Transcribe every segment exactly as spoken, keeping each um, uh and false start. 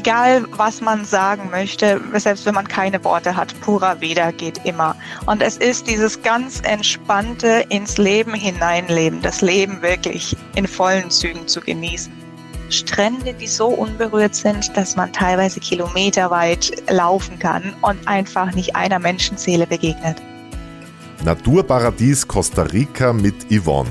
Egal, was man sagen möchte, selbst wenn man keine Worte hat, purer Veda geht immer. Und es ist dieses ganz entspannte ins Leben hineinleben, das Leben wirklich in vollen Zügen zu genießen. Strände, die so unberührt sind, dass man teilweise kilometerweit laufen kann und einfach nicht einer Menschenseele begegnet. Naturparadies Costa Rica mit Yvonne.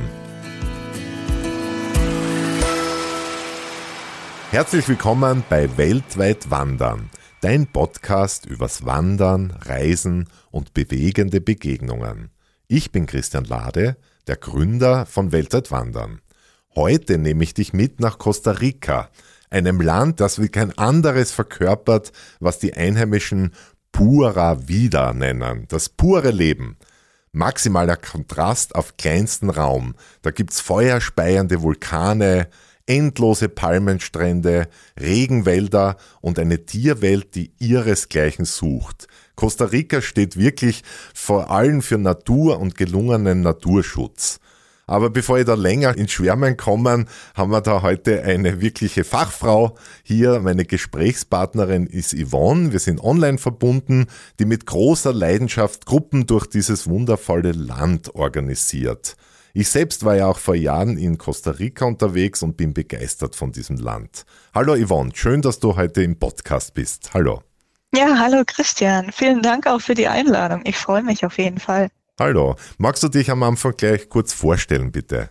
Herzlich willkommen bei Weltweit Wandern, dein Podcast übers Wandern, Reisen und bewegende Begegnungen. Ich bin Christian Lade, der Gründer von Weltweit Wandern. Heute nehme ich dich mit nach Costa Rica, einem Land, das wie kein anderes verkörpert, was die Einheimischen Pura Vida nennen, das pure Leben. Maximaler Kontrast auf kleinstem Raum. Da gibt's feuerspeiende Vulkane, endlose Palmenstrände, Regenwälder und eine Tierwelt, die ihresgleichen sucht. Costa Rica steht wirklich vor allem für Natur und gelungenen Naturschutz. Aber bevor ich da länger ins Schwärmen komme, haben wir da heute eine wirkliche Fachfrau hier. Meine Gesprächspartnerin ist Yvonne. Wir sind online verbunden, die mit großer Leidenschaft Gruppen durch dieses wundervolle Land organisiert. Ich selbst war ja auch vor Jahren in Costa Rica unterwegs und bin begeistert von diesem Land. Hallo Yvonne, schön, dass du heute im Podcast bist. Hallo. Ja, hallo Christian. Vielen Dank auch für die Einladung. Ich freue mich auf jeden Fall. Hallo. Magst du dich am Anfang gleich kurz vorstellen, bitte?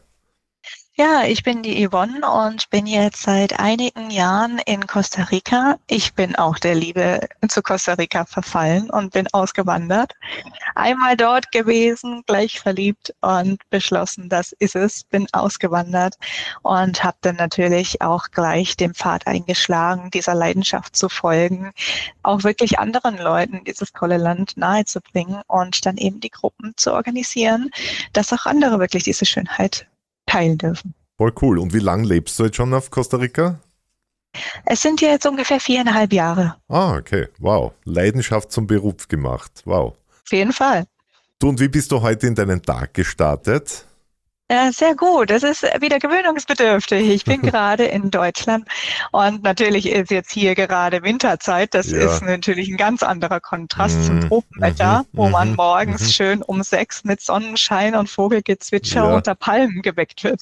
Ja, ich bin die Yvonne und bin jetzt seit einigen Jahren in Costa Rica. Ich bin auch der Liebe zu Costa Rica verfallen und bin ausgewandert. Einmal dort gewesen, gleich verliebt und beschlossen, das ist es, bin ausgewandert und habe dann natürlich auch gleich den Pfad eingeschlagen, dieser Leidenschaft zu folgen, auch wirklich anderen Leuten dieses tolle Land nahezubringen und dann eben die Gruppen zu organisieren, dass auch andere wirklich diese Schönheit teilen dürfen. Voll cool. Und wie lange lebst du jetzt schon auf Costa Rica? Es sind jetzt ungefähr viereinhalb Jahre. Ah, okay. Wow. Leidenschaft zum Beruf gemacht. Wow. Auf jeden Fall. Du, und wie bist du heute in deinen Tag gestartet? Ja, sehr gut. Es ist wieder gewöhnungsbedürftig. Ich bin gerade in Deutschland und natürlich ist jetzt hier gerade Winterzeit. Das Ja. ist natürlich ein ganz anderer Kontrast Mhm. zum Tropenwetter, Mhm. wo man Mhm. morgens Mhm. schön um sechs mit Sonnenschein und Vogelgezwitscher Ja. unter Palmen geweckt wird.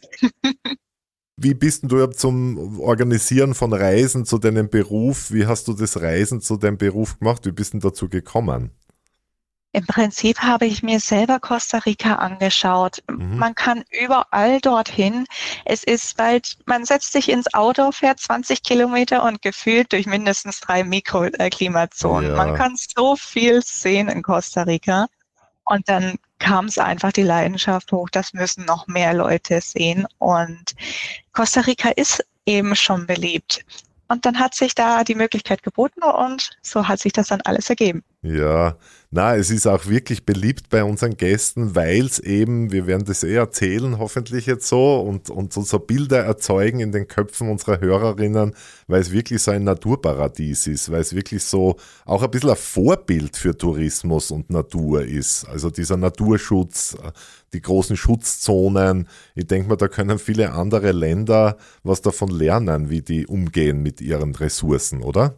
Wie bist denn du überhaupt zum Organisieren von Reisen zu deinem Beruf? Wie hast du das Reisen zu deinem Beruf gemacht? Wie bist du dazu gekommen? Im Prinzip habe ich mir selber Costa Rica angeschaut. Mhm. Man kann überall dorthin. Es ist bald, man setzt sich ins Auto, fährt zwanzig Kilometer und gefühlt durch mindestens drei Mikroklimazonen. Ja. Man kann so viel sehen in Costa Rica. Und dann kam es einfach die Leidenschaft hoch, das müssen noch mehr Leute sehen. Und Costa Rica ist eben schon beliebt. Und dann hat sich da die Möglichkeit geboten und so hat sich das dann alles ergeben. Ja, na, es ist auch wirklich beliebt bei unseren Gästen, weil es eben, wir werden das eh erzählen, hoffentlich jetzt so, und, und so, so Bilder erzeugen in den Köpfen unserer Hörerinnen, weil es wirklich so ein Naturparadies ist, weil es wirklich so auch ein bisschen ein Vorbild für Tourismus und Natur ist. Also dieser Naturschutz, die großen Schutzzonen. Ich denke mal, da können viele andere Länder was davon lernen, wie die umgehen mit ihren Ressourcen, oder?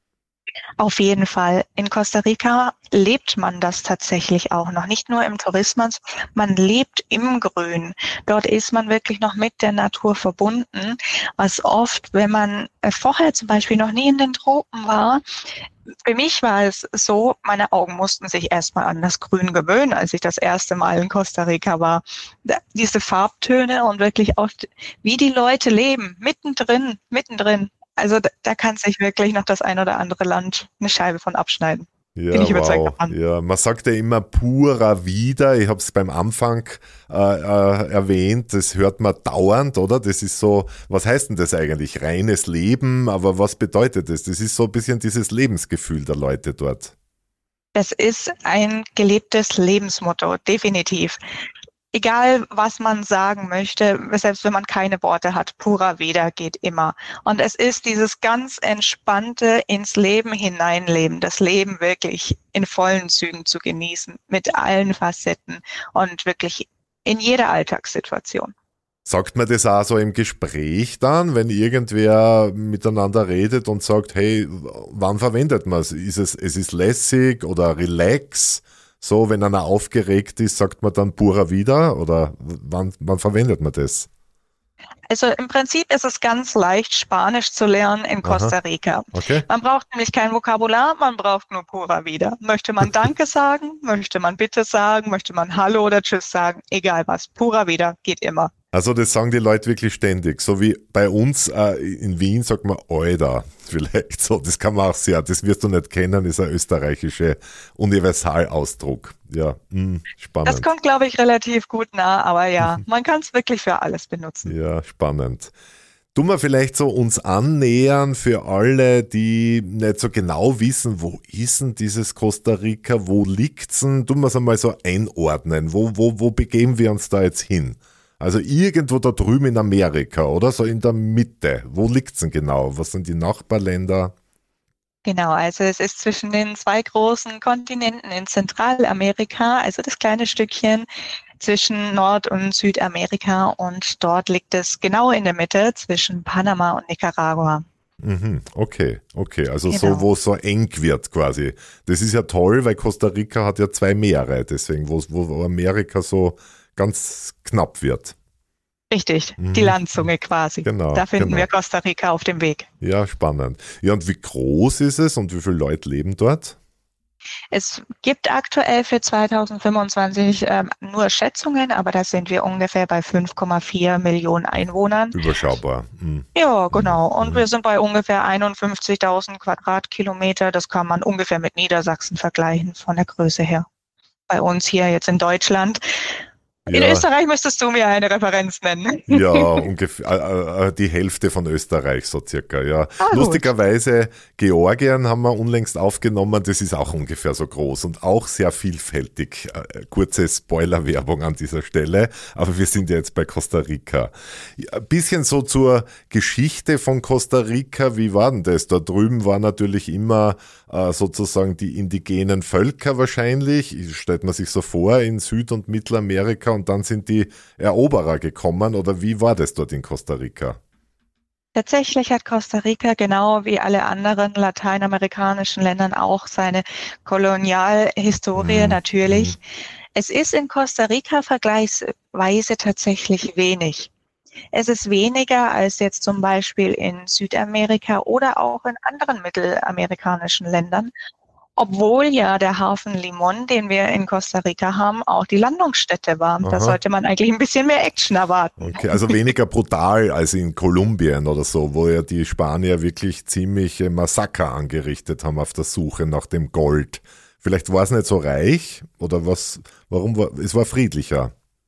Auf jeden Fall. In Costa Rica lebt man das tatsächlich auch noch. Nicht nur im Tourismus, man lebt im Grün. Dort ist man wirklich noch mit der Natur verbunden, was oft, wenn man vorher zum Beispiel noch nie in den Tropen war, für mich war es so, meine Augen mussten sich erstmal an das Grün gewöhnen, als ich das erste Mal in Costa Rica war. Da, diese Farbtöne und wirklich auch, wie die Leute leben, mittendrin, mittendrin. Also da, da kann sich wirklich noch das ein oder andere Land eine Scheibe von abschneiden. Ja, Bin ich überzeugt wow. davon. Ja, man sagt ja immer pura vida. Ich habe es beim Anfang äh, äh, erwähnt. Das hört man dauernd, oder? Das ist so, was heißt denn das eigentlich? Reines Leben, aber was bedeutet das? Das ist so ein bisschen dieses Lebensgefühl der Leute dort. Das ist ein gelebtes Lebensmotto, definitiv. Egal, was man sagen möchte, selbst wenn man keine Worte hat, purer Veda geht immer. Und es ist dieses ganz entspannte ins Leben hineinleben, das Leben wirklich in vollen Zügen zu genießen, mit allen Facetten und wirklich in jeder Alltagssituation. Sagt man das auch so im Gespräch dann, wenn irgendwer miteinander redet und sagt, hey, wann verwendet man es? Ist es, es ist lässig oder relax? So, wenn einer aufgeregt ist, sagt man dann pura vida oder wann, wann verwendet man das? Also im Prinzip ist es ganz leicht, Spanisch zu lernen in Costa Aha, Rica. okay. Man braucht nämlich kein Vokabular, man braucht nur pura vida. Möchte man Danke sagen, möchte man Bitte sagen, möchte man Hallo oder Tschüss sagen, egal was, pura vida geht immer. Also das sagen die Leute wirklich ständig, so wie bei uns äh, in Wien sagt man Alter, vielleicht so, das kann man auch sehr, das wirst du nicht kennen, ist ein österreichischer Universalausdruck. Ja, mh, spannend. Das kommt, glaube ich, relativ gut nah, aber ja, man kann es wirklich für alles benutzen. Ja, spannend. Tun wir vielleicht so uns annähern für alle, die nicht so genau wissen, wo ist denn dieses Costa Rica, wo liegt's denn? Tun wir es einmal so einordnen, wo, wo, wo begeben wir uns da jetzt hin? Also irgendwo da drüben in Amerika, oder? So in der Mitte. Wo liegt's denn genau? Was sind die Nachbarländer? Genau, also es ist zwischen den zwei großen Kontinenten in Zentralamerika, also das kleine Stückchen zwischen Nord- und Südamerika, und dort liegt es genau in der Mitte zwischen Panama und Nicaragua. Mhm, okay, okay. Also Genau. so, wo es so eng wird quasi. Das ist ja toll, weil Costa Rica hat ja zwei Meere, deswegen, wo, wo Amerika so ganz knapp wird. Richtig, Mhm. die Landzunge quasi. Genau, Da finden genau. wir Costa Rica auf dem Weg. Ja, spannend. Ja, und wie groß ist es und wie viele Leute leben dort? Es gibt aktuell für zweitausendfünfundzwanzig ähm, nur Schätzungen, aber da sind wir ungefähr bei fünf Komma vier Millionen Einwohnern. Überschaubar. Mhm. Ja, genau. Und Mhm. wir sind bei ungefähr einundfünfzigtausend Quadratkilometer. Das kann man ungefähr mit Niedersachsen vergleichen von der Größe her. Bei uns hier jetzt in Deutschland. In Ja. Österreich müsstest du mir eine Referenz nennen. Ja, ungefähr äh, äh, die Hälfte von Österreich so circa, ja. Ah, gut. Lustigerweise, Georgien haben wir unlängst aufgenommen, das ist auch ungefähr so groß und auch sehr vielfältig. Äh, kurze Spoilerwerbung an dieser Stelle, aber wir sind ja jetzt bei Costa Rica. Ja, ein bisschen so zur Geschichte von Costa Rica, wie war denn das? Da drüben war natürlich immer äh, sozusagen die indigenen Völker wahrscheinlich, stellt man sich so vor, in Süd- und Mittelamerika, und dann sind die Eroberer gekommen, oder wie war das dort in Costa Rica? Tatsächlich hat Costa Rica genau wie alle anderen lateinamerikanischen Ländern auch seine Kolonialhistorie Mhm. natürlich. Es ist in Costa Rica vergleichsweise tatsächlich wenig. Es ist weniger als jetzt zum Beispiel in Südamerika oder auch in anderen mittelamerikanischen Ländern, obwohl ja der Hafen Limón, den wir in Costa Rica haben, auch die Landungsstätte war. Aha. Da sollte man eigentlich ein bisschen mehr Action erwarten. Okay, also weniger brutal als in Kolumbien oder so, wo ja die Spanier wirklich ziemlich Massaker angerichtet haben auf der Suche nach dem Gold. Vielleicht war es nicht so reich, oder was? Warum war es war friedlicher?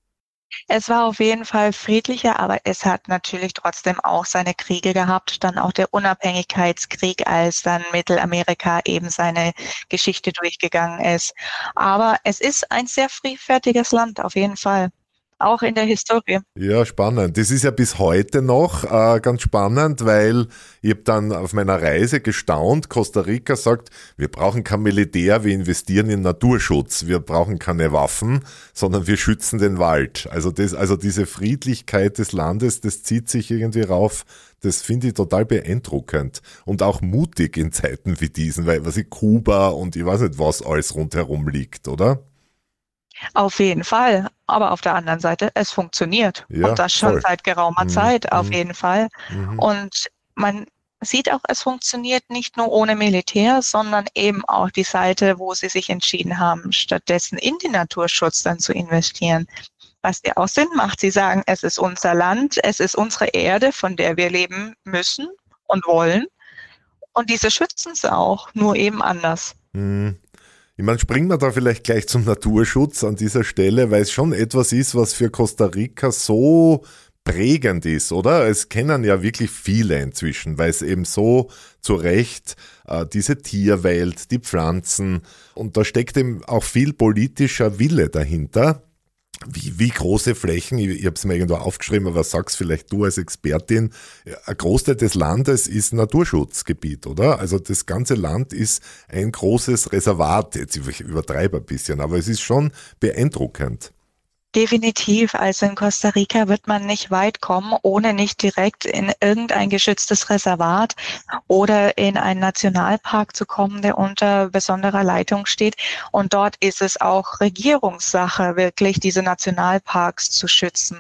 Es war auf jeden Fall friedlicher, aber es hat natürlich trotzdem auch seine Kriege gehabt. Dann auch der Unabhängigkeitskrieg, als dann Mittelamerika eben seine Geschichte durchgegangen ist. Aber es ist ein sehr friedfertiges Land, auf jeden Fall. Auch in der Historie. Ja, spannend. Das ist ja bis heute noch äh, ganz spannend, weil ich habe dann auf meiner Reise gestaunt. Costa Rica sagt, wir brauchen kein Militär, wir investieren in Naturschutz. Wir brauchen keine Waffen, sondern wir schützen den Wald. Also das, also diese Friedlichkeit des Landes, das zieht sich irgendwie rauf. Das finde ich total beeindruckend und auch mutig in Zeiten wie diesen, weil was ich Kuba und ich weiß nicht, was alles rundherum liegt, oder? Auf jeden Fall. Aber auf der anderen Seite, es funktioniert. Ja, Und das schon voll. seit geraumer Mhm, Zeit, auf mhm. jeden Fall. Mhm. Und man sieht auch, es funktioniert nicht nur ohne Militär, sondern eben auch die Seite, wo sie sich entschieden haben, stattdessen in den Naturschutz dann zu investieren. Was ja auch Sinn macht. Sie sagen, es ist unser Land, es ist unsere Erde, von der wir leben müssen und wollen. Und diese schützen es auch, nur eben anders. Mhm. Ich meine, springen wir da vielleicht gleich zum Naturschutz an dieser Stelle, weil es schon etwas ist, was für Costa Rica so prägend ist, oder? Es kennen ja wirklich viele inzwischen, weil es eben so zu Recht äh, diese Tierwelt, die Pflanzen, und da steckt eben auch viel politischer Wille dahinter. Wie, wie große Flächen, ich, ich habe es mir irgendwo aufgeschrieben, aber sag's vielleicht du als Expertin, ein Großteil des Landes ist Naturschutzgebiet, oder? Also das ganze Land ist ein großes Reservat, jetzt ich übertreibe ein bisschen, aber es ist schon beeindruckend. Definitiv. Also in Costa Rica wird man nicht weit kommen, ohne nicht direkt in irgendein geschütztes Reservat oder in einen Nationalpark zu kommen, der unter besonderer Leitung steht. Und dort ist es auch Regierungssache, wirklich diese Nationalparks zu schützen.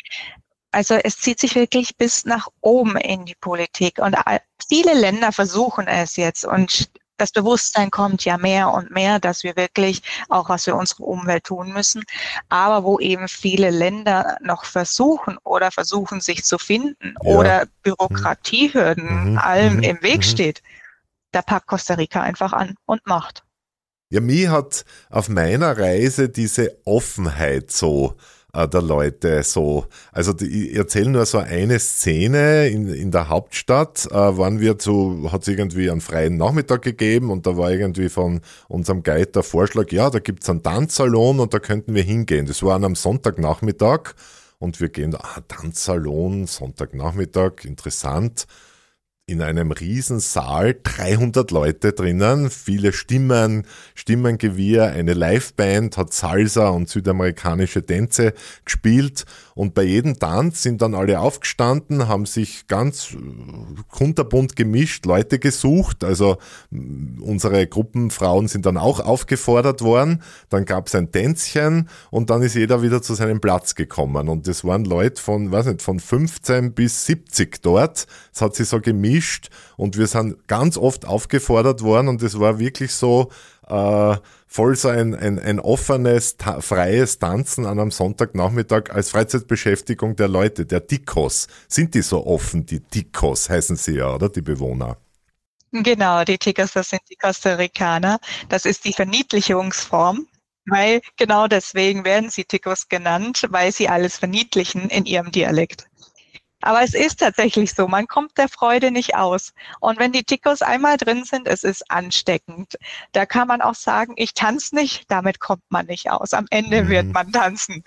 Also es zieht sich wirklich bis nach oben in die Politik. Und viele Länder versuchen es jetzt. Und das Bewusstsein kommt ja mehr und mehr, dass wir wirklich auch was für unsere Umwelt tun müssen. Aber wo eben viele Länder noch versuchen oder versuchen, sich zu finden Ja. oder Bürokratiehürden Mhm. allem Mhm. im Weg Mhm. steht, da packt Costa Rica einfach an und macht. Ja, mich hat auf meiner Reise diese Offenheit so äh, der Leute so, also die, ich erzähle nur so eine Szene in, in der Hauptstadt, äh, waren wir zu, hat es irgendwie einen freien Nachmittag gegeben und da war irgendwie von unserem Guide der Vorschlag, ja, da gibt's einen Tanzsalon und da könnten wir hingehen. Das war an einem Sonntagnachmittag und wir gehen da, ah, Tanzsalon, Sonntagnachmittag, interessant. In einem Riesensaal, dreihundert Leute drinnen, viele Stimmen, Stimmengewirr, eine Liveband hat Salsa und südamerikanische Tänze gespielt und bei jedem Tanz sind dann alle aufgestanden, haben sich ganz kunterbunt gemischt, Leute gesucht, also unsere Gruppenfrauen sind dann auch aufgefordert worden, dann gab es ein Tänzchen und dann ist jeder wieder zu seinem Platz gekommen und das waren Leute von, weiß nicht, von fünfzehn bis siebzig dort, es hat sich so gemischt und wir sind ganz oft aufgefordert worden und es war wirklich so äh, voll so ein, ein, ein offenes, ta- freies Tanzen an einem Sonntagnachmittag als Freizeitbeschäftigung der Leute, der Ticos. Sind die so offen, die Ticos heißen sie ja, oder die Bewohner? Genau, die Ticos, das sind die Costa Ricaner. Das ist die Verniedlichungsform, weil genau deswegen werden sie Ticos genannt, weil sie alles verniedlichen in ihrem Dialekt. Aber es ist tatsächlich so, man kommt der Freude nicht aus. Und wenn die Ticos einmal drin sind, es ist ansteckend. Da kann man auch sagen, ich tanze nicht, damit kommt man nicht aus. Am Ende Mhm. wird man tanzen.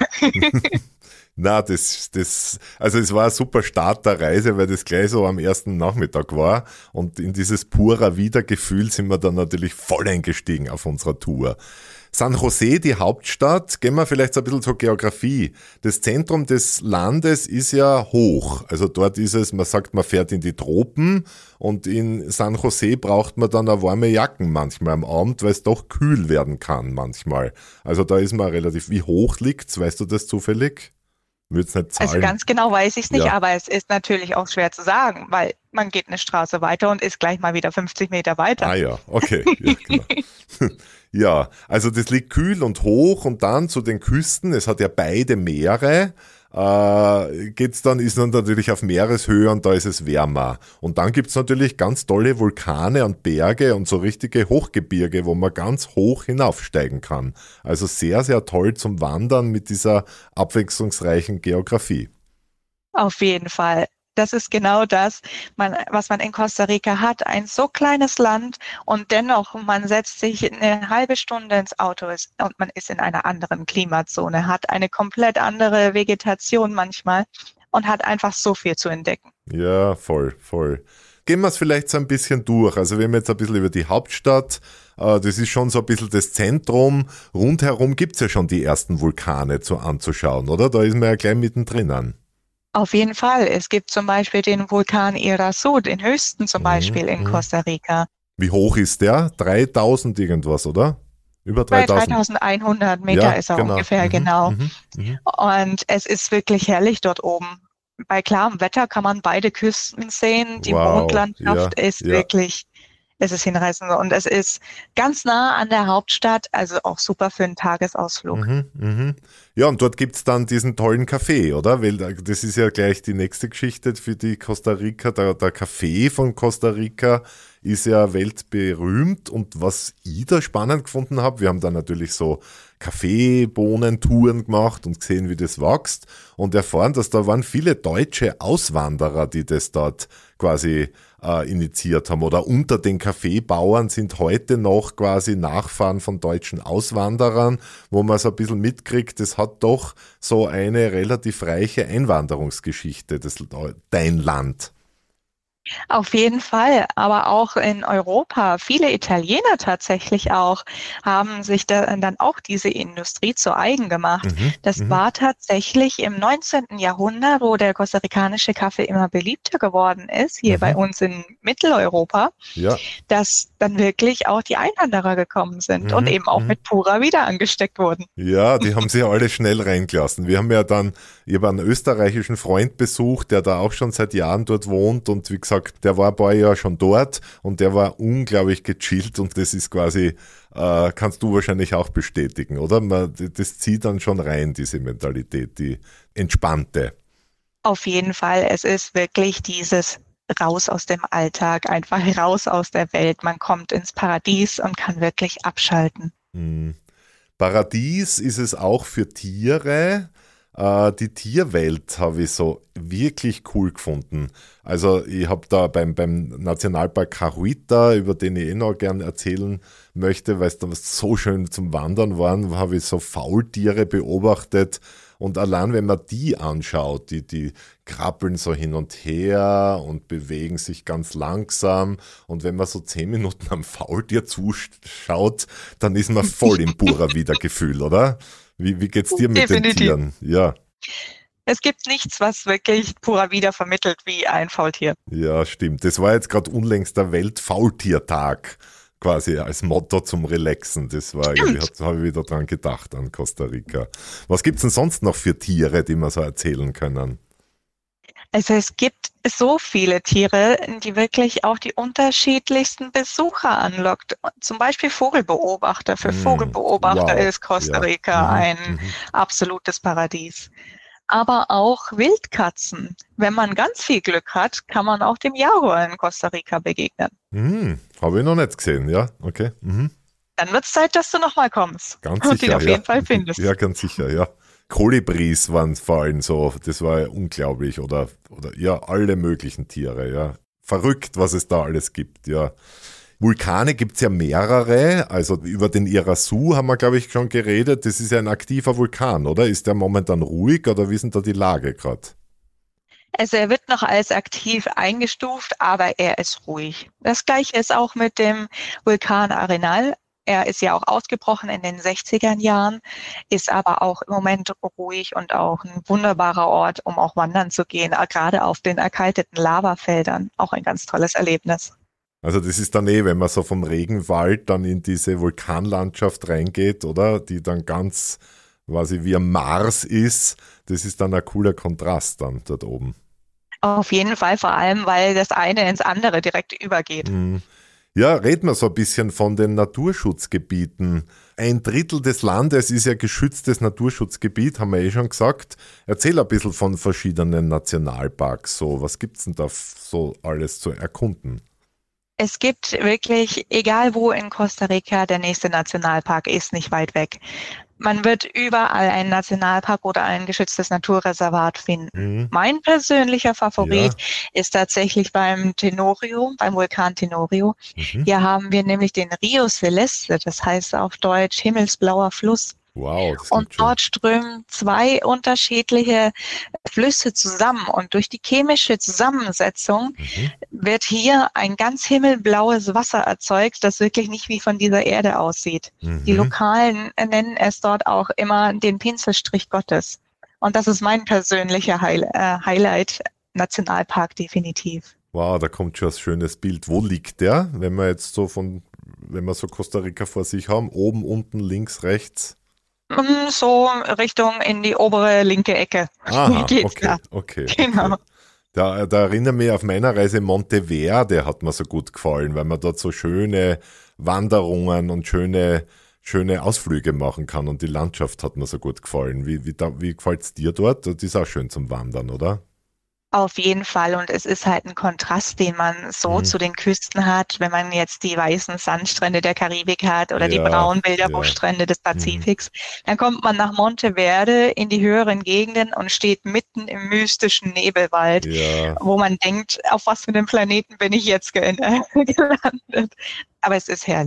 Na, das, das, also es war ein super Start der Reise, weil das gleich so am ersten Nachmittag war und in dieses purer Wiedergefühl sind wir dann natürlich voll eingestiegen auf unserer Tour. San José, die Hauptstadt, gehen wir vielleicht so ein bisschen zur Geografie. Das Zentrum des Landes ist ja hoch, also dort ist es, man sagt, man fährt in die Tropen und in San José braucht man dann auch warme Jacken manchmal am Abend, weil es doch kühl werden kann manchmal. Also da ist man relativ, wie hoch liegt's, weißt du das zufällig? Würd's nicht zahlen? Also ganz genau weiß ich es nicht, Ja. aber es ist natürlich auch schwer zu sagen, weil man geht eine Straße weiter und ist gleich mal wieder fünfzig Meter weiter. Ah ja, okay. Ja, genau. Ja, also das liegt kühl und hoch und dann zu den Küsten, es hat ja beide Meere, äh, geht's dann, ist dann natürlich auf Meereshöhe und da ist es wärmer. Und dann gibt's natürlich ganz tolle Vulkane und Berge und so richtige Hochgebirge, wo man ganz hoch hinaufsteigen kann. Also sehr, sehr toll zum Wandern mit dieser abwechslungsreichen Geografie. Auf jeden Fall. Das ist genau das, man, was man in Costa Rica hat. Ein so kleines Land und dennoch, man setzt sich eine halbe Stunde ins Auto ist, und man ist in einer anderen Klimazone, hat eine komplett andere Vegetation manchmal und hat einfach so viel zu entdecken. Ja, voll, voll. Gehen wir es vielleicht so ein bisschen durch. Also wir haben jetzt ein bisschen über die Hauptstadt, äh, das ist schon so ein bisschen das Zentrum. Rundherum gibt's ja schon die ersten Vulkane zu anzuschauen, oder? Da ist man ja gleich mittendrin. Auf jeden Fall. Es gibt zum Beispiel den Vulkan Irazú, den höchsten zum Mhm, Beispiel in mhm. Costa Rica. Wie hoch ist der? dreitausend irgendwas, oder? Über Bei dreitausend. dreitausendeinhundert Meter Ja, ist er genau. ungefähr, Mhm, genau. mhm, mhm. Und es ist wirklich herrlich dort oben. Bei klarem Wetter kann man beide Küsten sehen. Die Wow, Mondlandschaft ja, ist ja. wirklich, es ist hinreißend. Und es ist ganz nah an der Hauptstadt, also auch super für einen Tagesausflug. Mhm, mhm. Ja, und dort gibt's dann diesen tollen Kaffee, oder? Weil da- das ist ja gleich die nächste Geschichte für die Costa Rica. Der, der Kaffee von Costa Rica ist ja weltberühmt. Und was ich da spannend gefunden habe, wir haben da natürlich so Kaffeebohnentouren gemacht und gesehen, wie das wächst und erfahren, dass da waren viele deutsche Auswanderer, die das dort quasi äh, initiiert haben. Oder unter den Kaffeebauern sind heute noch quasi Nachfahren von deutschen Auswanderern, wo man so ein bisschen mitkriegt, das hat doch so eine relativ reiche Einwanderungsgeschichte, das, dein Land. Auf jeden Fall, aber auch in Europa. Viele Italiener tatsächlich auch haben sich da, dann auch diese Industrie zu eigen gemacht. Mhm, Das mhm, war tatsächlich im neunzehnten Jahrhundert, wo der kostarikanische Kaffee immer beliebter geworden ist, hier bei mhm. uns in Mitteleuropa, Ja, dass dann wirklich auch die Einwanderer gekommen sind und mhm, eben auch mhm. mit Pura wieder angesteckt wurden. Ja, die haben sich alle schnell reingelassen. Wir haben ja dann, ich habe einen österreichischen Freund besucht, der da auch schon seit Jahren dort wohnt und wie gesagt, der war ein paar Jahre schon dort und der war unglaublich gechillt und das ist quasi, äh, kannst du wahrscheinlich auch bestätigen, oder? Man, das zieht dann schon rein, diese Mentalität, die entspannte. Auf jeden Fall, es ist wirklich dieses raus aus dem Alltag, einfach raus aus der Welt. Man kommt ins Paradies und kann wirklich abschalten. Hm. Paradies ist es auch für Tiere. Äh, die Tierwelt habe ich so wirklich cool gefunden. Also ich habe da beim, beim Nationalpark Cahuita, über den ich eh noch gern erzählen möchte, weil es da so schön zum Wandern waren, habe ich so Faultiere beobachtet. Und allein wenn man die anschaut, die, die krabbeln so hin und her und bewegen sich ganz langsam. Und wenn man so zehn Minuten am Faultier zuschaut, dann ist man voll im purer Wiedergefühl, oder? Wie, wie geht's dir mit den Definitiv. Tieren? Ja, Es gibt nichts, was wirklich purer wieder vermittelt wie ein Faultier. ja, stimmt. Das war jetzt gerade unlängst der Weltfaultiertag, quasi als Motto zum Relaxen. Das war, irgendwie, Stimmt. habe ich wieder dran gedacht an Costa Rica. Was gibt's denn sonst noch für Tiere, die wir so erzählen können? Also es gibt so viele Tiere, die wirklich auch die unterschiedlichsten Besucher anlockt. Zum Beispiel Vogelbeobachter. Für Hm, Vogelbeobachter wow, ist Costa ja. Rica Mhm, ein mhm. absolutes Paradies. Aber auch Wildkatzen. Wenn man ganz viel Glück hat, kann man auch dem Jaguar in Costa Rica begegnen. Hm, habe ich noch nicht gesehen, ja, okay. Mhm. Dann wird es Zeit, dass du nochmal kommst Ganz und ihn sicher, auf ja. jeden Fall findest. Ja, ganz sicher, ja. Kolibris waren vor allem so, das war ja unglaublich. Oder, oder ja, alle möglichen Tiere, ja. Verrückt, was es da alles gibt, ja. Vulkane gibt's ja mehrere, also über den Irasu haben wir, glaube ich, schon geredet. Das ist ja ein aktiver Vulkan, oder? Ist der momentan ruhig oder wie ist denn da die Lage gerade? Also er wird noch als aktiv eingestuft, aber er ist ruhig. Das gleiche ist auch mit dem Vulkan Arenal. Er ist ja auch ausgebrochen in den sechziger Jahren, ist aber auch im Moment ruhig und auch ein wunderbarer Ort, um auch wandern zu gehen, gerade auf den erkalteten Lavafeldern. Auch ein ganz tolles Erlebnis. Also das ist dann eh, wenn man so vom Regenwald dann in diese Vulkanlandschaft reingeht, oder? Die dann ganz quasi wie am Mars ist. Das ist dann ein cooler Kontrast dann dort oben. Auf jeden Fall, vor allem, weil das eine ins andere direkt übergeht. Mhm. Ja, reden wir so ein bisschen von den Naturschutzgebieten. Ein Drittel des Landes ist ja geschütztes Naturschutzgebiet, haben wir eh schon gesagt. Erzähl ein bisschen von verschiedenen Nationalparks. So, was gibt's denn da so alles zu erkunden? Es gibt wirklich, egal wo in Costa Rica, der nächste Nationalpark ist nicht weit weg. Man wird überall einen Nationalpark oder ein geschütztes Naturreservat finden. Mhm. Mein persönlicher Favorit Ja. ist tatsächlich beim Tenorio, beim Vulkan Tenorio. Mhm. Hier haben wir nämlich den Rio Celeste, das heißt auf Deutsch himmelsblauer Fluss. Wow, das Und klingt schön. dort strömen zwei unterschiedliche Flüsse zusammen. Und durch die chemische Zusammensetzung Mhm. wird hier ein ganz himmelblaues Wasser erzeugt, das wirklich nicht wie von dieser Erde aussieht. Die Mhm. Lokalen nennen es dort auch immer den Pinselstrich Gottes. Und das ist mein persönlicher Highli- äh, Highlight, Nationalpark definitiv. Wow, da kommt schon ein schönes Bild. Wo liegt der, wenn wir jetzt so von, wenn wir so Costa Rica vor sich haben? Oben, unten, links, rechts? Mm, So Richtung in die obere linke Ecke Aha, geht's okay, da. okay, Genau. okay. Da, da erinnere mich auf meiner Reise Monteverde hat mir so gut gefallen, weil man dort so schöne Wanderungen und schöne, schöne Ausflüge machen kann und die Landschaft hat mir so gut gefallen. Wie, wie, da- wie gefällt es dir dort? Das ist auch schön zum Wandern, oder? Auf jeden Fall. Und es ist halt ein Kontrast, den man so Mhm. zu den Küsten hat, wenn man jetzt die weißen Sandstrände der Karibik hat oder die Ja, braunen ja. Bilderbuchstrände des Mhm. Pazifiks. Dann kommt man nach Monteverde in die höheren Gegenden und steht mitten im mystischen Nebelwald, Ja, wo man denkt, auf was für einem Planeten bin ich jetzt ge- gelandet. Aber es ist herrlich.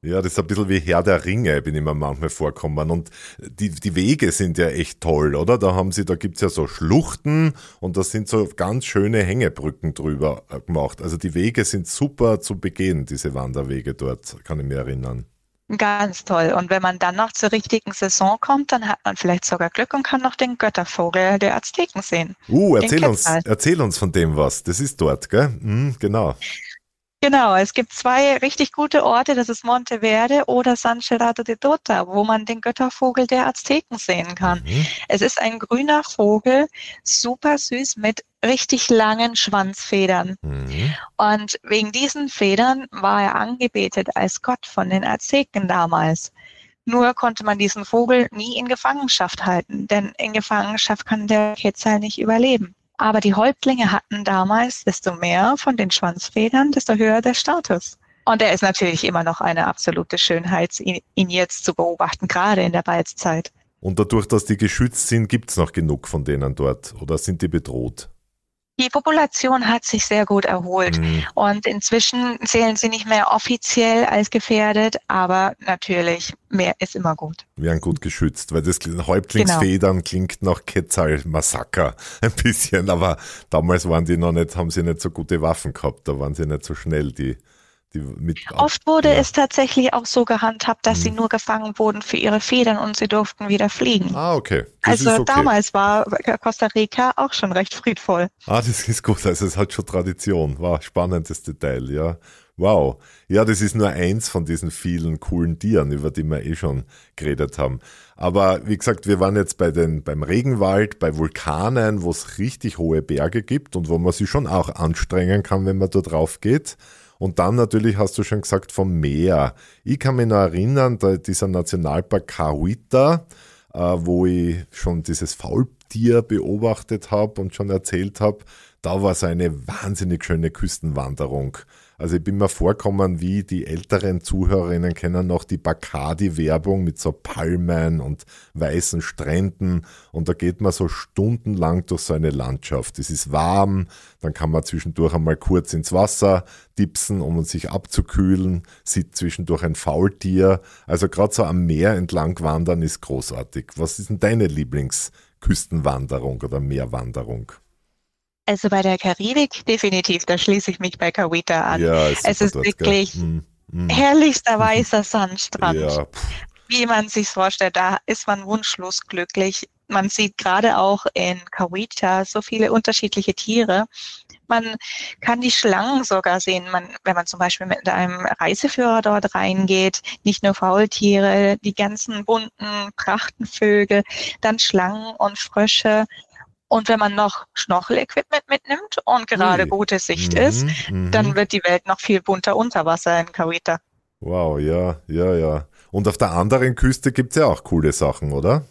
Ja, das ist ein bisschen wie Herr der Ringe, bin ich mir manchmal vorkommen. Und die, die Wege sind ja echt toll, oder? Da haben sie, da gibt's ja so Schluchten und da sind so ganz schöne Hängebrücken drüber gemacht. Also die Wege sind super zu begehen, diese Wanderwege dort, kann ich mich erinnern. Ganz toll. Und wenn man dann noch zur richtigen Saison kommt, dann hat man vielleicht sogar Glück und kann noch den Göttervogel der Azteken sehen. Uh, Den erzähl uns, Quetzal. erzähl uns von dem was. Das ist dort, gell? Mhm, genau. Genau, es gibt zwei richtig gute Orte, das ist Monteverde oder San Gerardo de Dota, wo man den Göttervogel der Azteken sehen kann. Mhm. Es ist ein grüner Vogel, super süß mit richtig langen Schwanzfedern. Mhm. Und wegen diesen Federn war er angebetet als Gott von den Azteken damals. Nur konnte man diesen Vogel nie in Gefangenschaft halten, denn in Gefangenschaft kann der Quetzal nicht überleben. Aber die Häuptlinge hatten damals, desto mehr von den Schwanzfedern, desto höher der Status. Und er ist natürlich immer noch eine absolute Schönheit, ihn, ihn jetzt zu beobachten, gerade in der Balzzeit. Und dadurch, dass die geschützt sind, gibt's noch genug von denen dort oder sind die bedroht? Die Population hat sich sehr gut erholt Mhm. und inzwischen zählen sie nicht mehr offiziell als gefährdet, aber natürlich, mehr ist immer gut. Werden gut geschützt, weil das Genau. Häuptlingsfedern klingt nach Quetzal-Massaker ein bisschen, aber damals waren die noch nicht, haben sie nicht so gute Waffen gehabt, da waren sie nicht so schnell, die, die mit. Oft wurde Ja. es tatsächlich auch so gehandhabt, dass sie Mhm. nur gefangen wurden für ihre Federn und sie durften wieder fliegen. Ah, okay. Das Also ist okay. damals war Costa Rica auch schon recht friedvoll. Ah, das ist gut, also es hat schon Tradition. Wow, spannendes Detail, ja. Wow. Ja, das ist nur eins von diesen vielen coolen Tieren, über die wir eh schon geredet haben. Aber wie gesagt, wir waren jetzt bei den, beim Regenwald, bei Vulkanen, wo es richtig hohe Berge gibt und wo man sich schon auch anstrengen kann, wenn man da drauf geht. Und dann natürlich hast du schon gesagt vom Meer. Ich kann mich noch erinnern, da dieser Nationalpark Cahuita, äh, wo ich schon dieses Faultier beobachtet habe und schon erzählt habe, da war so eine wahnsinnig schöne Küstenwanderung. Also ich bin mir vorgekommen, wie die älteren Zuhörerinnen kennen noch die Bacardi-Werbung mit so Palmen und weißen Stränden und da geht man so stundenlang durch so eine Landschaft. Es ist warm, dann kann man zwischendurch einmal kurz ins Wasser dipsen, um sich abzukühlen, sieht zwischendurch ein Faultier. Also gerade so am Meer entlang wandern ist großartig. Was ist denn deine Lieblingsküstenwanderung oder Meerwanderung? Also bei der Karibik definitiv, da schließe ich mich bei Cahuita an. Ja, ist Es super ist dort, gell? wirklich Mm, mm. herrlichster weißer Sandstrand. Ja, pff, Wie man sich vorstellt, da ist man wunschlos glücklich. Man sieht gerade auch in Cahuita so viele unterschiedliche Tiere. Man kann die Schlangen sogar sehen, man, wenn man zum Beispiel mit einem Reiseführer dort reingeht. Nicht nur Faultiere, die ganzen bunten Prachtenvögel, dann Schlangen und Frösche. Und wenn man noch Schnorchel-Equipment mitnimmt und gerade ui. gute Sicht Mhm, ist, mhm. dann wird die Welt noch viel bunter unter Wasser in Cahuita. Wow, ja, ja, ja. Und auf der anderen Küste gibt's ja auch coole Sachen, oder?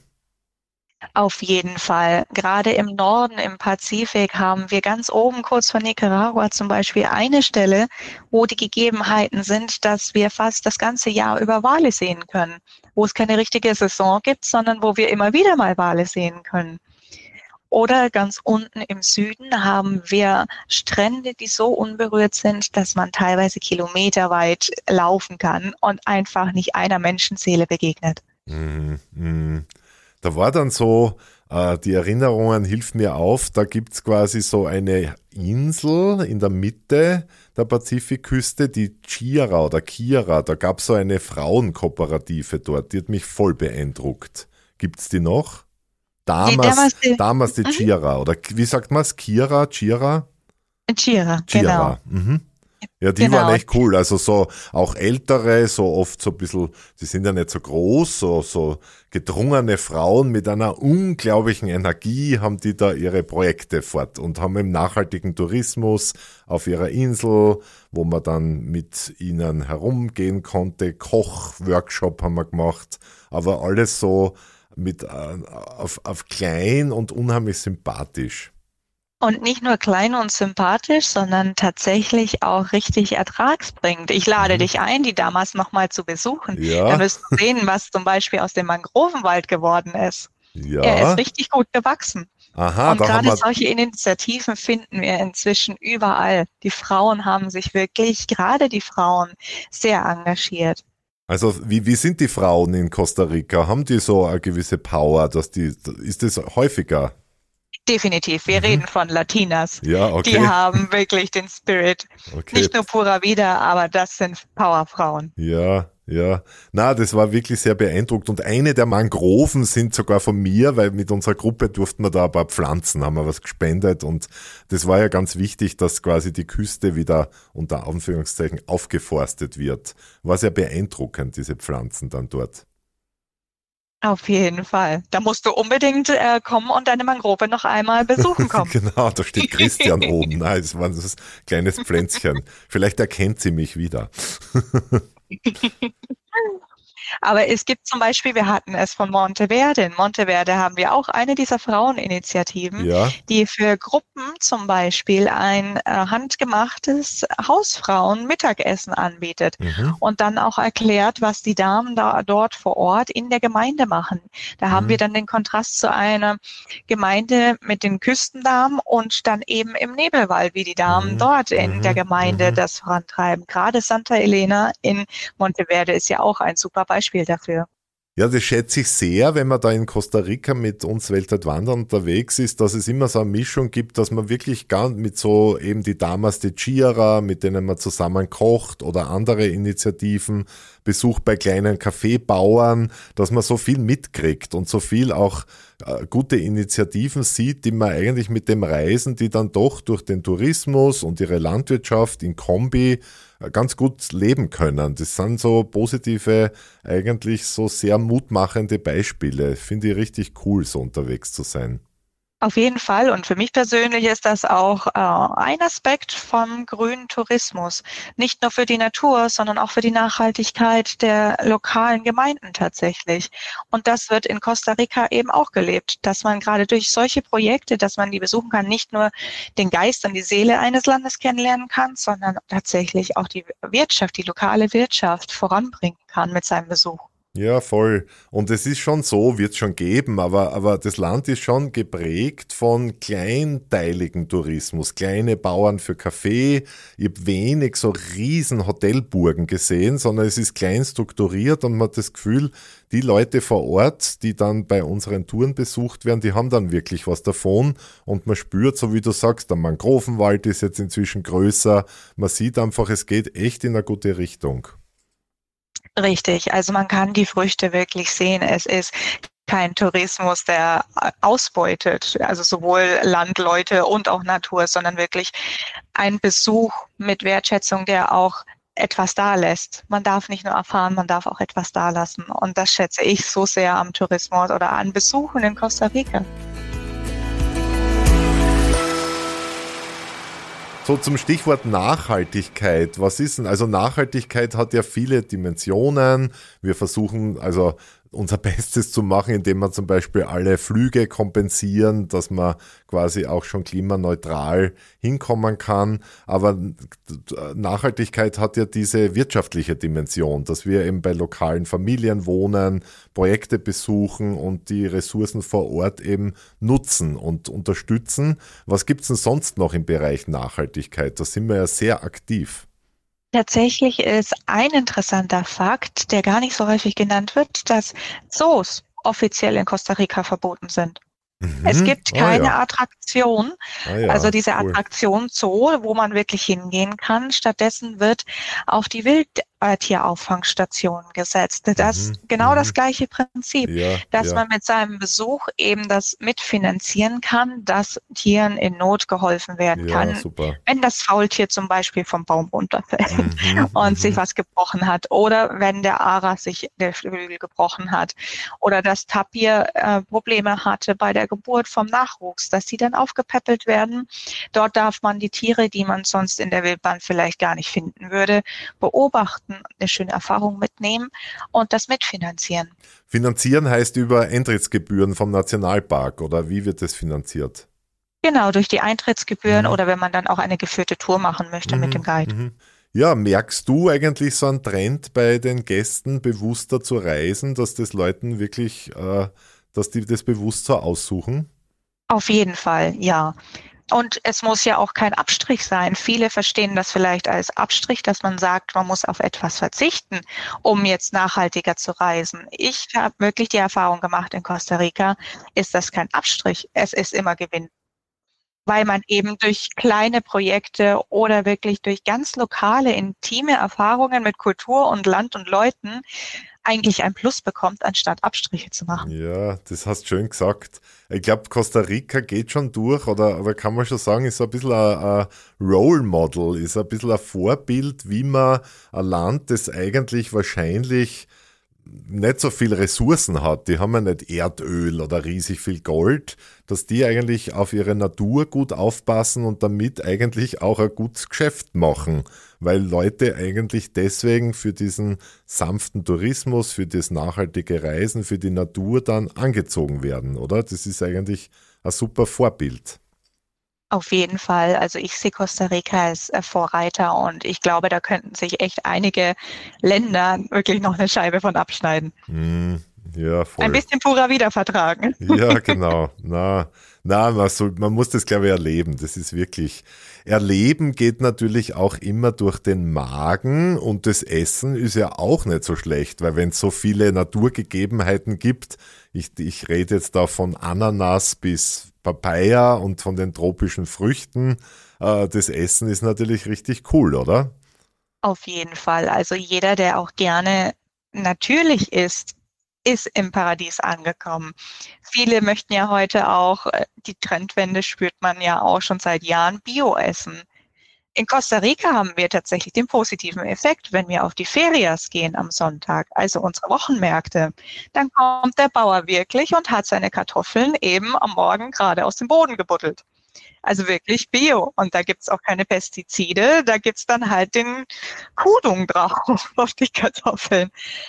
Auf jeden Fall. Gerade im Norden, im Pazifik, haben wir ganz oben, kurz vor Nicaragua zum Beispiel, eine Stelle, wo die Gegebenheiten sind, dass wir fast das ganze Jahr über Wale sehen können. Wo es keine richtige Saison gibt, sondern wo wir immer wieder mal Wale sehen können. Oder ganz unten im Süden haben wir Strände, die so unberührt sind, dass man teilweise kilometerweit laufen kann und einfach nicht einer Menschenseele begegnet. Mhm, mhm. Da war dann so, äh, die Erinnerungen hilft mir auf, da gibt's quasi so eine Insel in der Mitte der Pazifikküste, die Chira oder Kira, da gab's so eine Frauenkooperative dort, die hat mich voll beeindruckt. Gibt's die noch? Die Damals, damals die, damals die Mhm. Chira, oder wie sagt man's? Kira, Chira? Chira, genau. Chira. Mhm. Ja, die Genau. waren echt cool. Also so auch ältere, so oft so ein bisschen, die sind ja nicht so groß, so, so gedrungene Frauen mit einer unglaublichen Energie haben die da ihre Projekte fort und haben im nachhaltigen Tourismus auf ihrer Insel, wo man dann mit ihnen herumgehen konnte, Kochworkshop haben wir gemacht, aber alles so mit äh, auf, auf klein und unheimlich sympathisch. Und nicht nur klein und sympathisch, sondern tatsächlich auch richtig ertragsbringend. Ich lade Mhm. dich ein, die damals nochmal zu besuchen. Da Ja, wirst du sehen, was zum Beispiel aus dem Mangrovenwald geworden ist. Er ja. ist richtig gut gewachsen. Aha, Und da haben gerade wir. solche Initiativen finden wir inzwischen überall. Die Frauen haben sich wirklich, gerade die Frauen, sehr engagiert. Also wie, wie sind die Frauen in Costa Rica? Haben die so eine gewisse Power, dass die, ist das häufiger? Definitiv. Wir Mhm. reden von Latinas. Ja, Die okay. haben wirklich den Spirit. Okay. Nicht nur pura vida, aber das sind Powerfrauen. Ja, ja. Na, das war wirklich sehr beeindruckend. Und eine der Mangroven sind sogar von mir, weil mit unserer Gruppe durften wir da ein paar Pflanzen, haben wir was gespendet. Und das war ja ganz wichtig, dass quasi die Küste wieder unter Anführungszeichen aufgeforstet wird. War sehr beeindruckend, diese Pflanzen dann dort. Auf jeden Fall. Da musst du unbedingt äh, kommen und deine Mangrove noch einmal besuchen kommen. Genau, da steht Christian oben. Na, es war ein kleines Pflänzchen. Vielleicht erkennt sie mich wieder. Aber es gibt zum Beispiel, wir hatten es von Monteverde. In Monteverde haben wir auch eine dieser Fraueninitiativen, Ja, die für Gruppen zum Beispiel ein äh, handgemachtes Hausfrauen-Mittagessen anbietet mhm. und dann auch erklärt, was die Damen da dort vor Ort in der Gemeinde machen. Da haben wir Mhm. dann den Kontrast zu einer Gemeinde mit den Küstendamen und dann eben im Nebelwald, wie die Damen Mhm. dort in der Mhm. Gemeinde Mhm. das vorantreiben. Gerade Santa Elena in Monteverde ist ja auch ein super Beispiel dafür. Ja, das schätze ich sehr, wenn man da in Costa Rica mit uns weltweit wandern unterwegs ist, dass es immer so eine Mischung gibt, dass man wirklich gar mit so eben die Damas de Chiara, mit denen man zusammen kocht oder andere Initiativen, Besuch bei kleinen Kaffeebauern, dass man so viel mitkriegt und so viel auch äh, gute Initiativen sieht, die man eigentlich mit dem Reisen, die dann doch durch den Tourismus und ihre Landwirtschaft in Kombi ganz gut leben können. Das sind so positive, eigentlich so sehr mutmachende Beispiele. Finde ich richtig cool, so unterwegs zu sein. Auf jeden Fall. Und für mich persönlich ist das auch äh, ein Aspekt vom grünen Tourismus. Nicht nur für die Natur, sondern auch für die Nachhaltigkeit der lokalen Gemeinden tatsächlich. Und das wird in Costa Rica eben auch gelebt, dass man gerade durch solche Projekte, dass man die besuchen kann, nicht nur den Geist und die Seele eines Landes kennenlernen kann, sondern tatsächlich auch die Wirtschaft, die lokale Wirtschaft voranbringen kann mit seinem Besuch. Ja, voll. Und es ist schon so, wird es schon geben, aber, aber das Land ist schon geprägt von kleinteiligen Tourismus, kleine Bauern für Kaffee. Ich habe wenig so riesen Hotelburgen gesehen, sondern es ist klein strukturiert und man hat das Gefühl, die Leute vor Ort, die dann bei unseren Touren besucht werden, die haben dann wirklich was davon und man spürt, so wie du sagst, der Mangrovenwald ist jetzt inzwischen größer. Man sieht einfach, es geht echt in eine gute Richtung. Richtig, also man kann die Früchte wirklich sehen. Es ist kein Tourismus, der ausbeutet, also sowohl Landleute und auch Natur, sondern wirklich ein Besuch mit Wertschätzung, der auch etwas dalässt. Man darf nicht nur erfahren, man darf auch etwas dalassen. Und das schätze ich so sehr am Tourismus oder an Besuchen in Costa Rica. So zum Stichwort Nachhaltigkeit. Was ist denn? Also Nachhaltigkeit hat ja viele Dimensionen. Wir versuchen also unser Bestes zu machen, indem wir zum Beispiel alle Flüge kompensieren, dass man quasi auch schon klimaneutral hinkommen kann. Aber Nachhaltigkeit hat ja diese wirtschaftliche Dimension, dass wir eben bei lokalen Familien wohnen, Projekte besuchen und die Ressourcen vor Ort eben nutzen und unterstützen. Was gibt's denn sonst noch im Bereich Nachhaltigkeit? Da sind wir ja sehr aktiv. Tatsächlich ist ein interessanter Fakt, der gar nicht so häufig genannt wird, dass Zoos offiziell in Costa Rica verboten sind. Es Mhm. gibt Ah keine ja, Attraktion, ah ja, also diese cool. Attraktion Zoo, wo man wirklich hingehen kann. Stattdessen wird auf die Wildtierauffangstation gesetzt. Das Mhm. ist genau das Mhm. gleiche Prinzip, Ja, dass ja. man mit seinem Besuch eben das mitfinanzieren kann, dass Tieren in Not geholfen werden Ja, kann. super. Wenn das Faultier zum Beispiel vom Baum runterfällt Mhm. und sich Mhm. was gebrochen hat oder wenn der Ara sich der Flügel gebrochen hat oder das Tapir äh, Probleme hatte bei der Geburt vom Nachwuchs, dass die dann aufgepäppelt werden. Dort darf man die Tiere, die man sonst in der Wildbahn vielleicht gar nicht finden würde, beobachten, eine schöne Erfahrung mitnehmen und das mitfinanzieren. Finanzieren heißt über Eintrittsgebühren vom Nationalpark oder wie wird das finanziert? Genau, durch die Eintrittsgebühren Mhm. oder wenn man dann auch eine geführte Tour machen möchte mit dem Mhm. Guide. Mhm. Ja, merkst du eigentlich so einen Trend bei den Gästen, bewusster zu reisen, dass das Leuten wirklich, äh, dass die das bewusst so aussuchen? Auf jeden Fall, ja. Und es muss ja auch kein Abstrich sein. Viele verstehen das vielleicht als Abstrich, dass man sagt, man muss auf etwas verzichten, um jetzt nachhaltiger zu reisen. Ich habe wirklich die Erfahrung gemacht, in Costa Rica ist das kein Abstrich. Es ist immer Gewinn, weil man eben durch kleine Projekte oder wirklich durch ganz lokale, intime Erfahrungen mit Kultur und Land und Leuten eigentlich ein Plus bekommt, anstatt Abstriche zu machen. Ja, das hast schön gesagt. Ich glaube, Costa Rica geht schon durch, oder, oder kann man schon sagen, ist so ein bisschen ein, ein Role Model, ist ein bisschen ein Vorbild, wie man ein Land, das eigentlich wahrscheinlich nicht so viel Ressourcen hat, die haben ja nicht Erdöl oder riesig viel Gold, dass die eigentlich auf ihre Natur gut aufpassen und damit eigentlich auch ein gutes Geschäft machen, weil Leute eigentlich deswegen für diesen sanften Tourismus, für das nachhaltige Reisen, für die Natur dann angezogen werden, oder? Das ist eigentlich ein super Vorbild. Auf jeden Fall. Also ich sehe Costa Rica als äh, Vorreiter und ich glaube, da könnten sich echt einige Länder wirklich noch eine Scheibe von abschneiden. Mm, ja, voll. Ein bisschen purer wieder vertragen. Ja, genau. Na, na, man, soll, man muss das, glaube ich, erleben. Das ist wirklich, erleben geht natürlich auch immer durch den Magen, und das Essen ist ja auch nicht so schlecht, weil wenn es so viele Naturgegebenheiten gibt, ich, ich rede jetzt da von Ananas bis Papaya und von den tropischen Früchten, äh, das Essen ist natürlich richtig cool, oder? Auf jeden Fall. Also jeder, der auch gerne natürlich isst, ist im Paradies angekommen. Viele möchten ja heute auch, äh, die Trendwende spürt man ja auch schon seit Jahren, Bio essen. In Costa Rica haben wir tatsächlich den positiven Effekt, wenn wir auf die Ferias gehen am Sonntag, also unsere Wochenmärkte. Dann kommt der Bauer wirklich und hat seine Kartoffeln eben am Morgen gerade aus dem Boden gebuddelt. Also wirklich Bio. Und da gibt's auch keine Pestizide, da gibt's dann halt den Kudung drauf auf die Kartoffeln.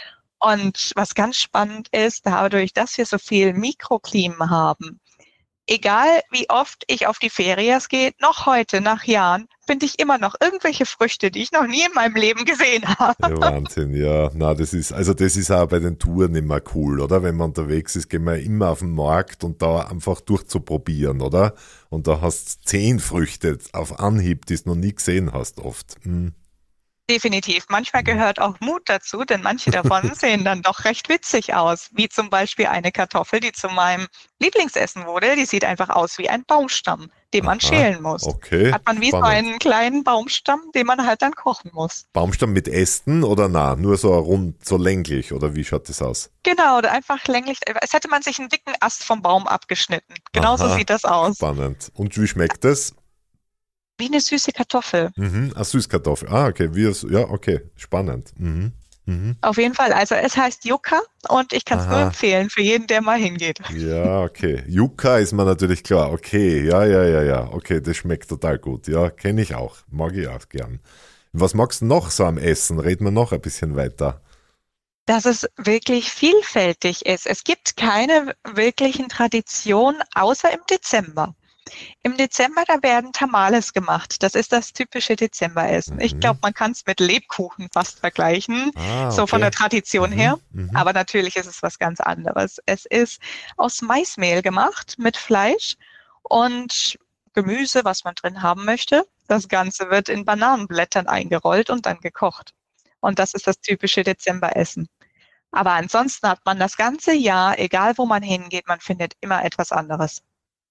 Und was ganz spannend ist, dadurch, dass wir so viel Mikroklimen haben, egal wie oft ich auf die Ferias gehe, noch heute, nach Jahren, finde ich immer noch irgendwelche Früchte, die ich noch nie in meinem Leben gesehen habe. Ja, Wahnsinn, ja. Na, das ist, also das ist auch bei den Touren immer cool, oder? Wenn man unterwegs ist, gehen wir immer auf den Markt und da einfach durchzuprobieren, oder? Und da hast du zehn Früchte auf Anhieb, die du noch nie gesehen hast, oft. Hm. Definitiv. Manchmal gehört auch Mut dazu, denn manche davon sehen dann doch recht witzig aus. Wie zum Beispiel eine Kartoffel, die zu meinem Lieblingsessen wurde. Die sieht einfach aus wie ein Baumstamm, den man Aha, schälen muss. okay, Hat man wie so spannend. einen kleinen Baumstamm, den man halt dann kochen muss. Baumstamm mit Ästen oder na, nur so rund, so länglich, oder wie schaut das aus? Genau, einfach länglich, als hätte man sich einen dicken Ast vom Baum abgeschnitten. Genauso Aha, sieht das aus. Spannend. Und wie schmeckt das? Wie eine süße Kartoffel. Mhm, eine Süßkartoffel. Ah, okay, wie, es- ja, okay, spannend. Mhm. Mhm. Auf jeden Fall. Also es heißt Yucca und ich kann es nur Aha. empfehlen für jeden, der mal hingeht. Ja, okay. Yucca ist mir natürlich klar. Okay, ja, ja, ja, ja. Okay, das schmeckt total gut. Ja, kenne ich auch. Mag ich auch gern. Was magst du noch so am Essen? Reden wir noch ein bisschen weiter. Dass es wirklich vielfältig ist. Es gibt keine wirklichen Traditionen außer im Dezember. Im Dezember, da werden Tamales gemacht. Das ist das typische Dezemberessen. Ich Mhm. glaube, man kann es mit Lebkuchen fast vergleichen, Ah, so von okay. der Tradition Mhm, her. mhm. Aber natürlich ist es was ganz anderes. Es ist aus Maismehl gemacht mit Fleisch und Gemüse, was man drin haben möchte. Das Ganze wird in Bananenblättern eingerollt und dann gekocht. Und das ist das typische Dezemberessen. Aber ansonsten hat man das ganze Jahr, egal wo man hingeht, man findet immer etwas anderes.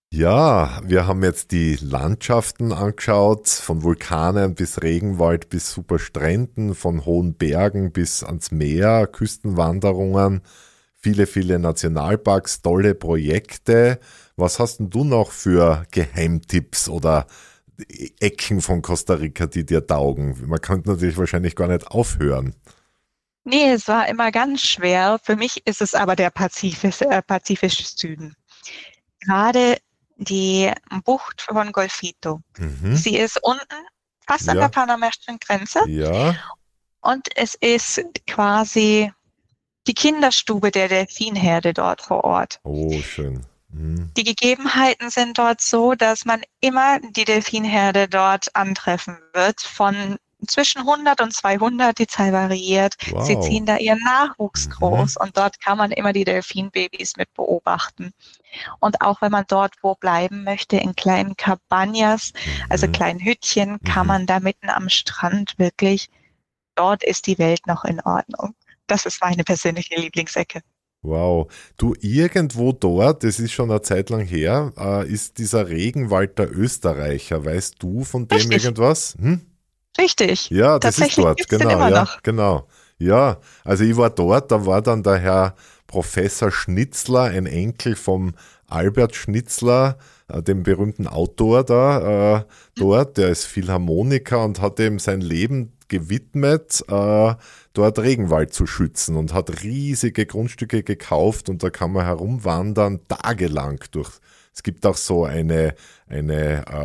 Ja, wir haben jetzt die Landschaften angeschaut, von Vulkanen bis Regenwald bis super Stränden, von hohen Bergen bis ans Meer, Küstenwanderungen, viele, viele Nationalparks, tolle Projekte. Was hast denn du noch für Geheimtipps oder Ecken von Costa Rica, die dir taugen? Man kann natürlich wahrscheinlich gar nicht aufhören. Nee, es war immer ganz schwer. Für mich ist es aber der Pazifis, äh, pazifische Süden. Gerade die Bucht von Golfito. Mhm. Sie ist unten fast an Ja. der panamischen Grenze Ja, und es ist quasi die Kinderstube der Delfinherde dort vor Ort. oh, schön. Mhm. Die Gegebenheiten sind dort so, dass man immer die Delfinherde dort antreffen wird von zwischen hundert und zweihundert, die Zahl variiert. Wow. Sie ziehen da ihren Nachwuchs Mhm. groß und dort kann man immer die Delfinbabys mit beobachten. Und auch wenn man dort wo bleiben möchte, in kleinen Cabañas, also Mhm. kleinen Hüttchen, kann Mhm. man da mitten am Strand wirklich, dort ist die Welt noch in Ordnung. Das ist meine persönliche Lieblingsecke. Wow. Du, irgendwo dort, das ist schon eine Zeit lang her, äh, ist dieser Regenwald der Österreicher. Weißt du von dem Richtig. irgendwas? Hm? Richtig. Ja, das ist Tatsächlich dort, gibt's den genau, immer ja, noch. genau. Ja, also ich war dort, da war dann der Herr Professor Schnitzler, ein Enkel vom Albert Schnitzler, äh, dem berühmten Autor da, äh, dort, der ist Philharmoniker und hat eben sein Leben gewidmet, äh, dort Regenwald zu schützen und hat riesige Grundstücke gekauft und da kann man herumwandern, tagelang durch. Es gibt auch so eine, eine äh,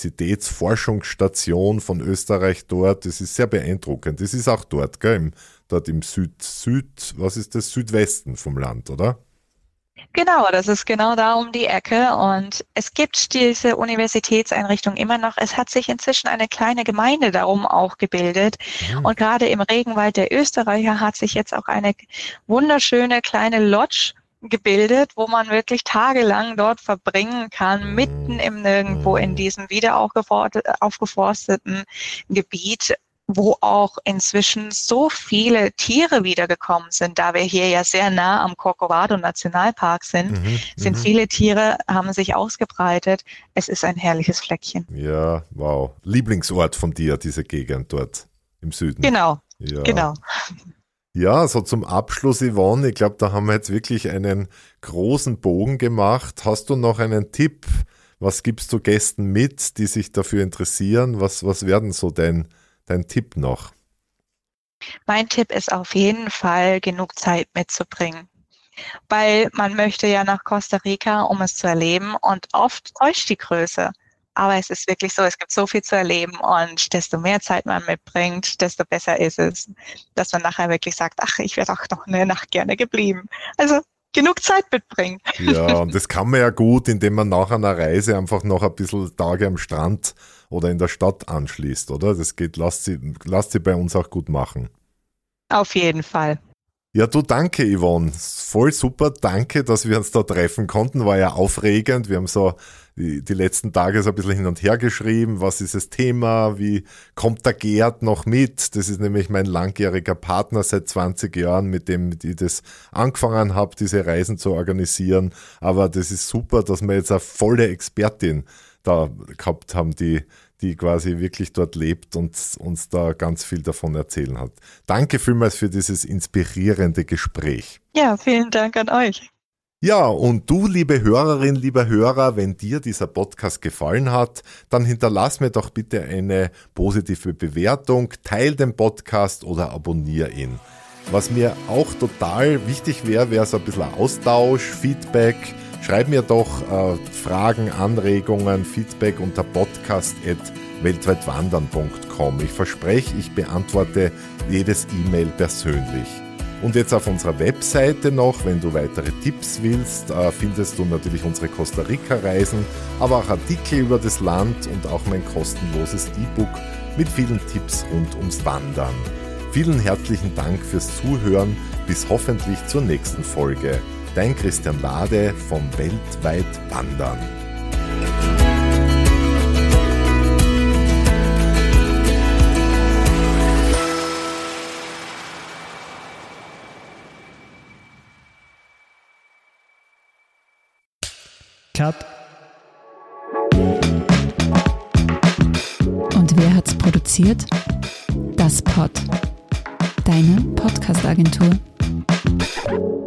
Universitätsforschungsstation von Österreich dort, das ist sehr beeindruckend. Das ist auch dort, gell, im, dort im Süd, Süd, was ist das, Südwesten vom Land, oder? Genau, das ist genau da um die Ecke und es gibt diese Universitätseinrichtung immer noch. Es hat sich inzwischen eine kleine Gemeinde darum auch gebildet Mhm. und gerade im Regenwald der Österreicher hat sich jetzt auch eine wunderschöne kleine Lodge gebildet, wo man wirklich tagelang dort verbringen kann, mitten im Nirgendwo in diesem wieder aufgefor- aufgeforsteten Gebiet, wo auch inzwischen so viele Tiere wiedergekommen sind. Da wir hier ja sehr nah am Corcovado Nationalpark sind, Mhm, sind mhm. viele Tiere, haben sich ausgebreitet. Es ist ein herrliches Fleckchen. Ja, wow. Lieblingsort von dir, diese Gegend dort im Süden. Genau, Ja. genau. Ja, so zum Abschluss, Yvonne, ich glaube, da haben wir jetzt wirklich einen großen Bogen gemacht. Hast du noch einen Tipp? Was gibst du Gästen mit, die sich dafür interessieren? Was, was werden so dein, dein Tipp noch? Mein Tipp ist auf jeden Fall, genug Zeit mitzubringen. Weil man möchte ja nach Costa Rica, um es zu erleben und oft täuscht die Größe. Aber es ist wirklich so, es gibt so viel zu erleben und desto mehr Zeit man mitbringt, desto besser ist es, dass man nachher wirklich sagt, ach, ich wäre doch noch eine Nacht gerne geblieben. Also genug Zeit mitbringen. Ja, und das kann man ja gut, indem man nach einer Reise einfach noch ein bisschen Tage am Strand oder in der Stadt anschließt, oder? Das geht, lasst sie, lasst sie bei uns auch gut machen. Auf jeden Fall. Ja, du, danke, Yvonne. Voll super. Danke, dass wir uns da treffen konnten. War ja aufregend. Wir haben so die, die letzten Tage so ein bisschen hin und her geschrieben. Was ist das Thema? Wie kommt der Gerd noch mit? Das ist nämlich mein langjähriger Partner seit zwanzig Jahren, mit dem ich das angefangen habe, diese Reisen zu organisieren. Aber das ist super, dass wir jetzt eine volle Expertin da gehabt haben, die die quasi wirklich dort lebt und uns da ganz viel davon erzählen hat. Danke vielmals für dieses inspirierende Gespräch. Ja, vielen Dank an euch. Ja, und du, liebe Hörerin, lieber Hörer, wenn dir dieser Podcast gefallen hat, dann hinterlass mir doch bitte eine positive Bewertung, teil den Podcast oder abonniere ihn. Was mir auch total wichtig wäre, wäre so ein bisschen Austausch, Feedback. Schreib mir doch äh, Fragen, Anregungen, Feedback unter podcast at weltweitwandern punkt com. Ich verspreche, ich beantworte jedes E-Mail persönlich. Und jetzt auf unserer Webseite noch, wenn du weitere Tipps willst, äh, findest du natürlich unsere Costa Rica-Reisen, aber auch Artikel über das Land und auch mein kostenloses E-Book mit vielen Tipps rund ums Wandern. Vielen herzlichen Dank fürs Zuhören, bis hoffentlich zur nächsten Folge. Dein Christian Lade vom Weltweit Wandern. Cut. Und wer hat's produziert? Das Pod. Deine Podcast-Agentur.